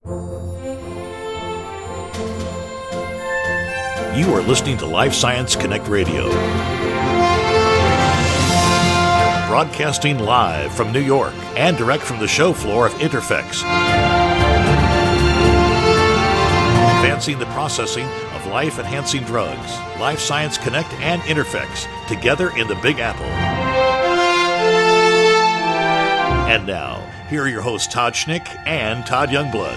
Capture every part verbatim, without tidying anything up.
You are listening to Life Science Connect Radio. Broadcasting live from New York and direct from the show floor of Interfex. Advancing the processing of life-enhancing drugs. Life Science Connect and Interfex, together in the Big Apple. And now, here are your hosts Todd Schnick and Todd Youngblood.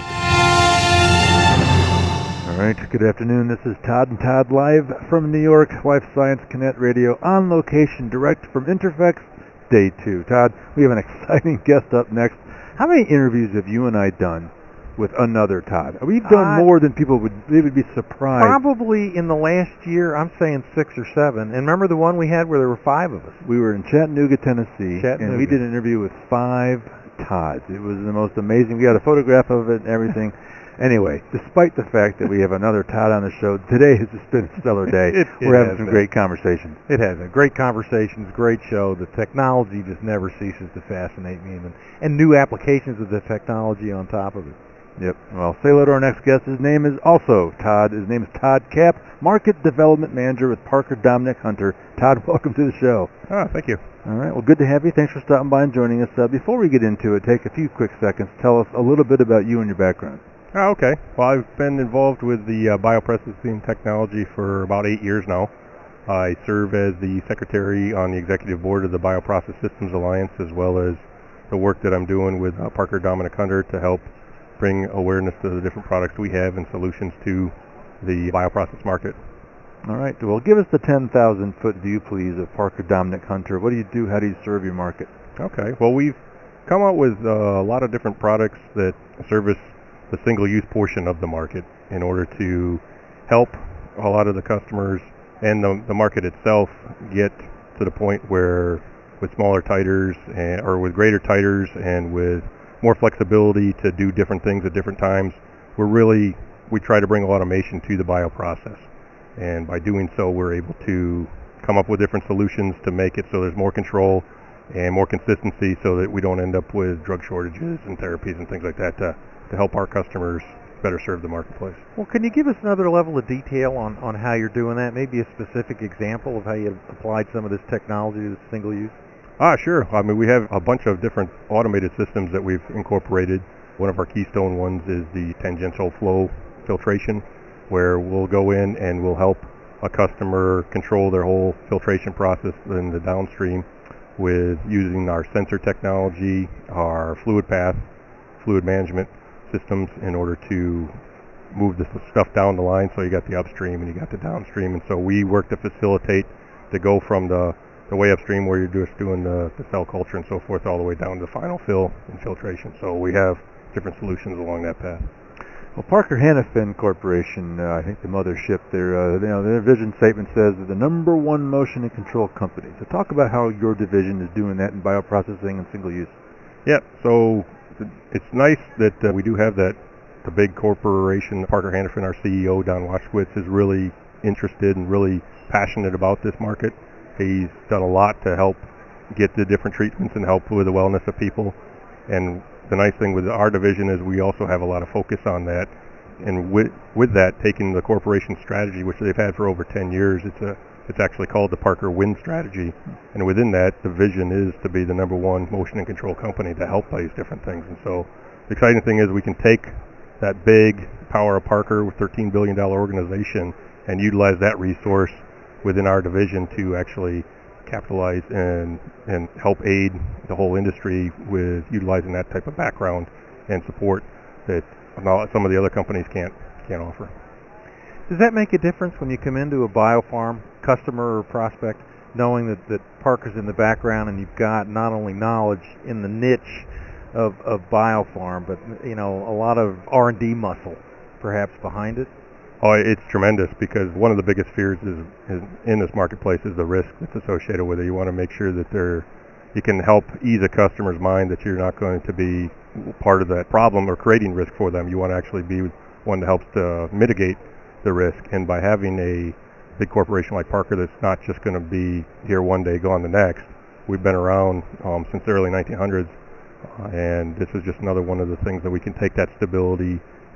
All right, good afternoon. This is Todd and Todd live from New York, Life Science Connect Radio, on location, direct from Interfex, Day two. Todd, we have an exciting guest up next. How many interviews have you and I done with another Todd? We've done uh, more than people would, they would be surprised. Probably in the last year, I'm saying six or seven. And remember the one we had where there were five of us? We were in Chattanooga, Tennessee, Chattanooga. and we did an interview with five Todds. It was the most amazing. We got a photograph of it and everything. Anyway, despite the fact that we have another Todd on the show, today has just been a stellar day. it, it We're having some been. great conversations. It has been. Great conversations, great show. The technology just never ceases to fascinate me, and, and new applications of the technology on top of it. Yep. Well, say hello to our next guest. His name is also Todd. His name is Todd Kapp, Market Development Manager with Parker Dominick Hunter. Todd, welcome to the show. Oh, thank you. All right. Well, good to have you. Thanks for stopping by and joining us. Uh, before we get into it, take a few quick seconds. Tell us a little bit about you and your background. Oh, okay. Well, I've been involved with the uh, bioprocessing technology for about eight years now. I serve as the secretary on the executive board of the Bioprocess Systems Alliance, as well as the work that I'm doing with uh, Parker Dominick Hunter to help bring awareness to the different products we have and solutions to the bioprocess market. All right. Well, give us the ten thousand foot view, please, of Parker Dominick Hunter. What do you do? How do you serve your market? Okay. Well, we've come out with uh, a lot of different products that service the single-use portion of the market in order to help a lot of the customers and the, the market itself get to the point where with smaller titers and, or with greater titers and with more flexibility to do different things at different times, we're really, we try to bring a lot of automation to the bioprocess. And by doing so, we're able to come up with different solutions to make it so there's more control and more consistency so that we don't end up with drug shortages and therapies and things like that to, to help our customers better serve the marketplace. Well, can you give us another level of detail on, on how you're doing that? Maybe a specific example of how you applied some of this technology to single use? Ah, sure. I mean, we have a bunch of different automated systems that we've incorporated. One of our keystone ones is the tangential flow filtration, where we'll go in and we'll help a customer control their whole filtration process in the downstream with using our sensor technology, our fluid path, fluid management systems in order to move the stuff down the line. So you got the upstream and you got the downstream. And so we work to facilitate to go from the, the way upstream where you're just doing the, the cell culture and so forth all the way down to the final fill and filtration. So we have different solutions along that path. Well, Parker Hannifin Corporation, uh, I think the mothership, their uh, you know, their vision statement says they're the number one motion and control company. So talk about how your division is doing that in bioprocessing and single use. Yeah, so it's nice that uh, we do have that. The big corporation, Parker Hannifin, our C E O, Don Washkowitz, is really interested and really passionate about this market. He's done a lot to help get the different treatments and help with the wellness of people. And the nice thing with our division is we also have a lot of focus on that. And with, with that, taking the corporation strategy, which they've had for over ten years, it's a it's actually called the Parker Win Strategy. And within that, the vision is to be the number one motion and control company to help these different things. And so the exciting thing is we can take that big power of Parker with thirteen billion dollars organization and utilize that resource within our division to actually capitalize and and help aid the whole industry with utilizing that type of background and support that some of the other companies can't can't offer. Does that make a difference when you come into a biofarm customer or prospect, knowing that, that Parker's in the background and you've got not only knowledge in the niche of, of biofarm, but you know a lot of R and D muscle perhaps behind it? Oh, it's tremendous, because one of the biggest fears is, is in this marketplace is the risk that's associated with it. You want to make sure that they're, you can help ease a customer's mind that you're not going to be part of that problem or creating risk for them. You want to actually be one that helps to mitigate the risk. And by having a big corporation like Parker that's not just going to be here one day, gone the next, we've been around um, since the early nineteen hundreds, uh, and this is just another one of the things that we can take that stability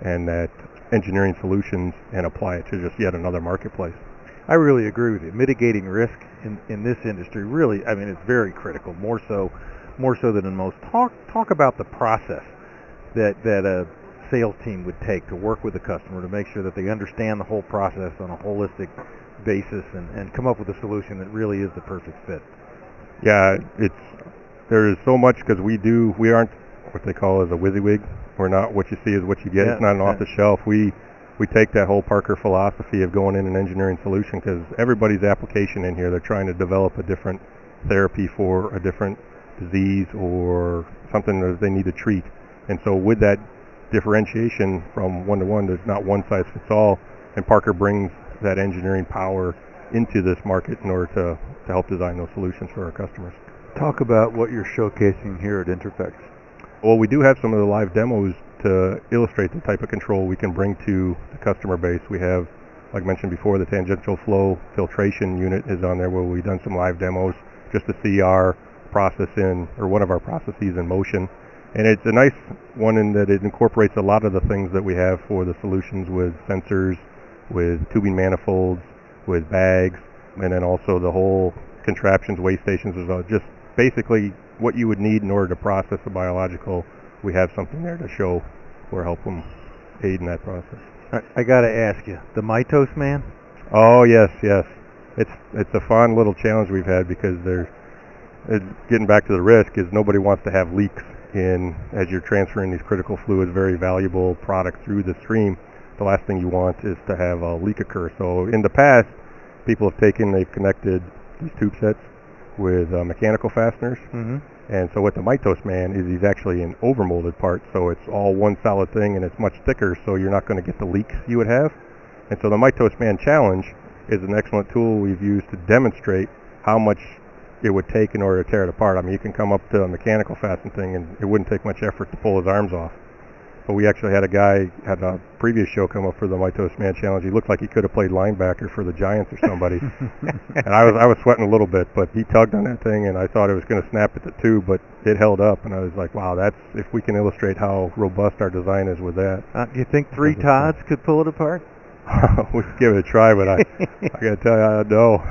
and that engineering solutions and apply it to just yet another marketplace. I really agree with you. Mitigating risk in, in this industry really, I mean, it's very critical, more so more so than in most. Talk talk about the process that, that a sales team would take to work with the customer to make sure that they understand the whole process on a holistic basis and, and come up with a solution that really is the perfect fit. Yeah, it's there is so much because we do, we aren't what they call as a WYSIWYG. We're not what you see is what you get. Yeah, it's not an yeah. off-the-shelf. We we take that whole Parker philosophy of going in an engineering solution because everybody's application in here, they're trying to develop a different therapy for a different disease or something that they need to treat. And so with that differentiation from one to one, there's not one size fits all, and Parker brings that engineering power into this market in order to, to help design those solutions for our customers. Talk about what you're showcasing here at Interfex. Well, we do have some of the live demos to illustrate the type of control we can bring to the customer base. We have, like mentioned before, the tangential flow filtration unit is on there where we've done some live demos just to see our process in, or one of our processes in motion. And it's a nice one in that it incorporates a lot of the things that we have for the solutions with sensors, with tubing manifolds, with bags, and then also the whole contraptions, weigh stations, as well. Just basically what you would need in order to process a biological. We have something there to show or help them aid in that process. I, I got to ask you, the Mitos man? Oh yes, yes. It's it's a fun little challenge we've had because there's it's getting back to the risk is nobody wants to have leaks in as you're transferring these critical fluids, very valuable product through the stream. The last thing you want is to have a leak occur. So in the past, people have taken, they've connected these tube sets with uh, mechanical fasteners. Mm-hmm. And so what the Mitos man is, he's actually an overmolded part, so it's all one solid thing and it's much thicker, so you're not going to get the leaks you would have. And so the Mitos man challenge is an excellent tool we've used to demonstrate how much it would take in order to tear it apart. I mean, you can come up to a mechanical fasten thing and it wouldn't take much effort to pull his arms off. But we actually had a guy at a previous show come up for the Mitos Man Challenge. He looked like he could have played linebacker for the Giants or somebody. And I was I was sweating a little bit, but he tugged on that thing, and I thought it was going to snap at the tube, but it held up, and I was like, wow, that's if we can illustrate how robust our design is with that. Uh, do you think three Todds could pull it apart? We could give it a try, but I I got to tell you, I don't know.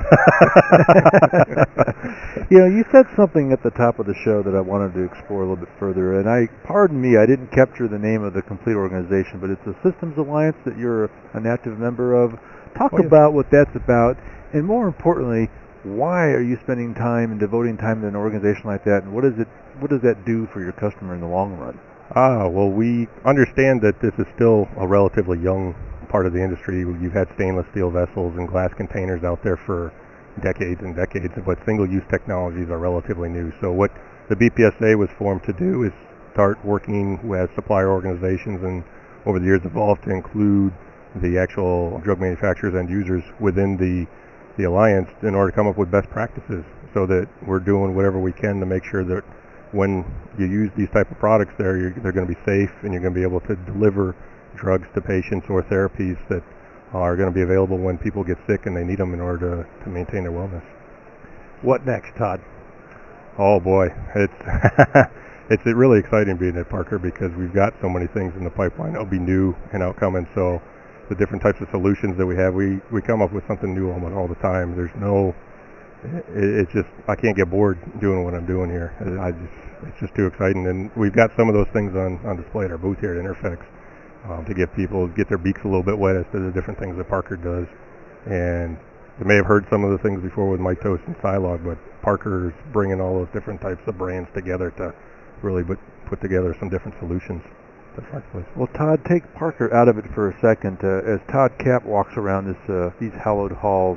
You know, you said something at the top of the show that I wanted to explore a little bit further, and I, pardon me, I didn't capture the name of the complete organization, but it's the Systems Alliance that you're an active member of. Talk Oh, yes. about what that's about, and more importantly, why are you spending time and devoting time to an organization like that, and what does it, what does that do for your customer in the long run? Ah, well, we understand that this is still a relatively young part of the industry. You've had stainless steel vessels and glass containers out there for decades and decades, but single-use technologies are relatively new. So what the B P S A was formed to do is start working with supplier organizations, and over the years evolved to include the actual drug manufacturers and users within the the alliance in order to come up with best practices, so that we're doing whatever we can to make sure that when you use these type of products there, you're, they're going to be safe and you're going to be able to deliver drugs to patients or therapies that are going to be available when people get sick and they need them in order to, to maintain their wellness. What next, Todd? Oh boy, it's it's really exciting being at Parker because we've got so many things in the pipeline that'll be new and outcoming. So the different types of solutions that we have, we, we come up with something new almost all the time. There's no, it, it's just, I can't get bored doing what I'm doing here. I just, it's just too exciting. And we've got some of those things on, on display at our booth here at Interfex. Um, to get people get their beaks a little bit wet as to the different things that Parker does. And you may have heard some of the things before with Mitos and Silog, but Parker's bringing all those different types of brands together to really put, put together some different solutions. Well, Todd, take Parker out of it for a second. Uh, as Todd Kapp walks around this uh, these hallowed halls,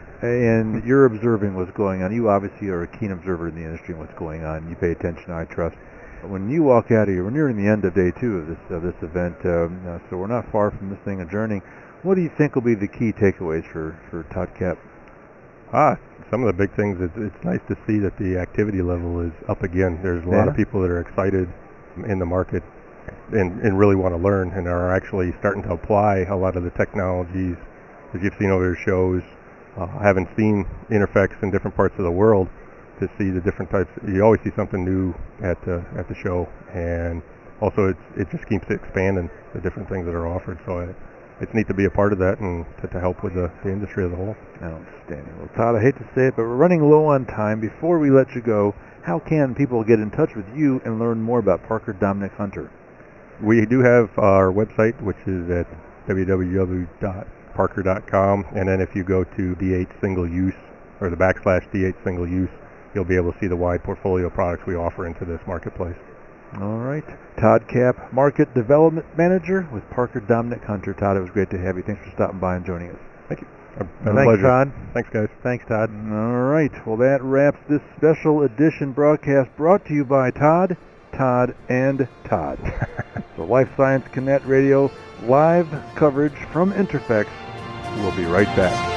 and you're observing what's going on. You obviously are a keen observer in the industry and what's going on. You pay attention, I trust. When you walk out of here, when you're in the end of day two of this of this event, um, uh, so we're not far from this thing adjourning, what do you think will be the key takeaways for, for Todd Kapp? Ah, some of the big things, it's, it's nice to see that the activity level is up again. There's a lot Yeah. of people that are excited in the market and, and really want to learn and are actually starting to apply a lot of the technologies that you've seen over your shows. Uh, having seen Interfex in different parts of the world, to see the different types, you always see something new at the at the show, and also it's, it just keeps expanding the different things that are offered. So I, it's neat to be a part of that and to, to help with the, the industry as a whole. Outstanding. Well, Todd, I hate to say it, but we're running low on time. Before we let you go, how can people get in touch with you and learn more about Parker Dominick Hunter? We do have our website, which is at w w w dot parker dot com, and then if you go to D H Single Use, or the backslash D H Single Use, you'll be able to see the wide portfolio of products we offer into this marketplace. All right. Todd Kapp, Market Development Manager with Parker Dominick Hunter. Todd, it was great to have you. Thanks for stopping by and joining us. Thank you. Thanks, pleasure. Todd. Thanks, guys. Thanks, Todd. All right. Well, that wraps this special edition broadcast brought to you by Todd, Todd, and Todd. So Life Science Connect Radio live coverage from Interfex. We'll be right back.